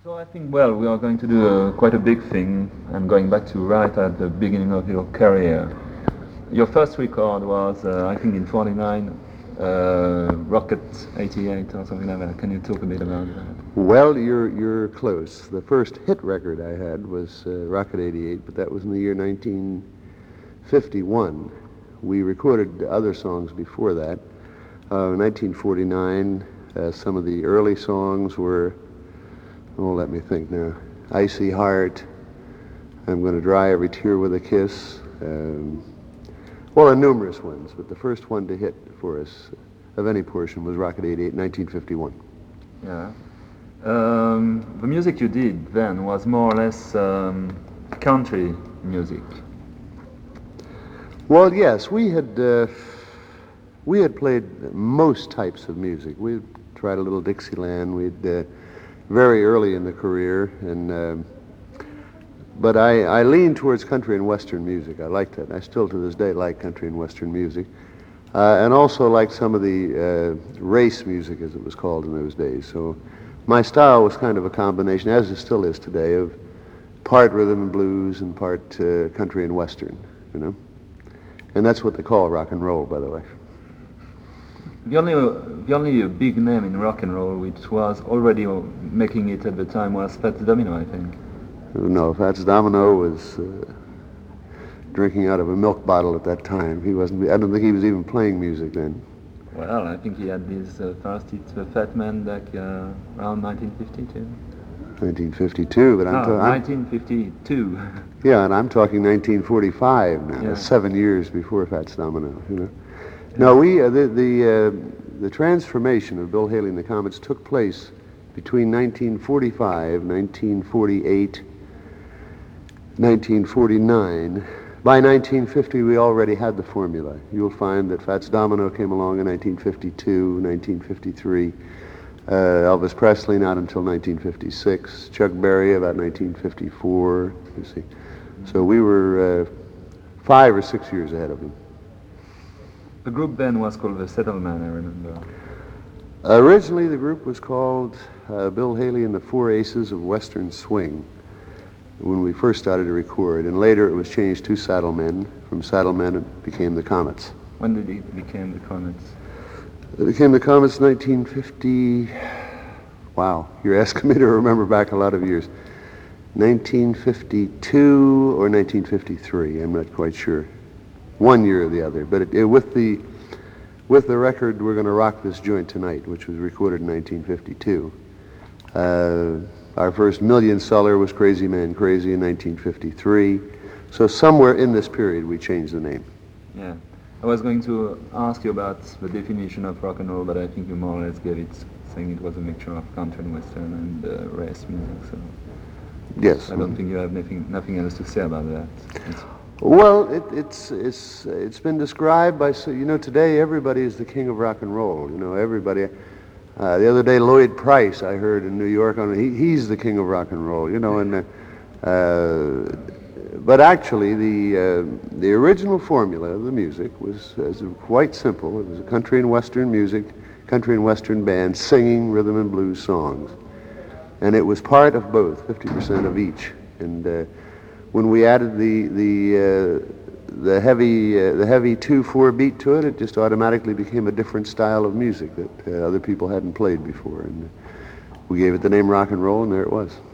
So I think, well, we are going to do quite a big thing. I'm going back to right at the beginning of your career. Your first record was, I think, in '49, Rocket 88 or something like that. Can you talk a bit about that? Well, you're close. The first hit record I had was Rocket 88, but that was in the year 1951. We recorded other songs before that. In 1949, some of the early songs were, let me think now, Icy Heart, I'm Going to Dry Every Tear with a Kiss, and numerous ones, but the first one to hit for us of any portion was Rocket 88, 1951. Yeah. The music you did then was more or less country music. Well, yes, we had played most types of music. We tried a little Dixieland. We'd very early in the career, and but I leaned towards country and western music. I liked it. I still to this day like country and western music, and also like some of the race music, as it was called in those days. So my style was kind of a combination, as it still is today, of part rhythm and blues and part country and western, you know. And that's what they call rock and roll, by the way. The only big name in rock and roll which was already making it at the time was Fats Domino, I think. No, Fats Domino was drinking out of a milk bottle at that time. He wasn't. I don't think he was even playing music then. Well, I think he had his first hit, Fat Man, back around 1952. 1952, but I'm 1952. Yeah, and I'm talking 1945 now. Yeah. 7 years before Fats Domino, you know. No, the transformation of Bill Haley and the Comets took place between 1945, 1948, 1949. By 1950, we already had the formula. You'll find that Fats Domino came along in 1952, 1953. Elvis Presley not until 1956. Chuck Berry about 1954. You see, so we were 5 or 6 years ahead of him. The group then was called The Settlement, I remember. Originally, the group was called Bill Haley and the Four Aces of Western Swing when we first started to record, and later it was changed to Saddlemen. From Saddlemen, it became the Comets. When did it become the Comets? It became the Comets 1950. Wow, you're asking me to remember back a lot of years. 1952 or 1953, I'm not quite sure. One year or the other, but with the record We're Gonna Rock This Joint Tonight, which was recorded in 1952. Our first million seller was Crazy Man Crazy in 1953. So somewhere in this period we changed the name. Yeah. I was going to ask you about the definition of rock and roll, but I think you more or less gave it, saying it was a mixture of country and western and race music. So yes, I don't think you have nothing else to say about that. Well, it's been described by, you know, today everybody is the king of rock and roll. You know, everybody. The other day, Lloyd Price, I heard in New York, he's the king of rock and roll. You know, and but actually the original formula of the music was quite simple. It was a country and western music, country and western band singing rhythm and blues songs, and it was part of both, 50% of each. And when we added the heavy 2/4 beat to it, it just automatically became a different style of music that other people hadn't played before, and we gave it the name rock and roll, and there it was.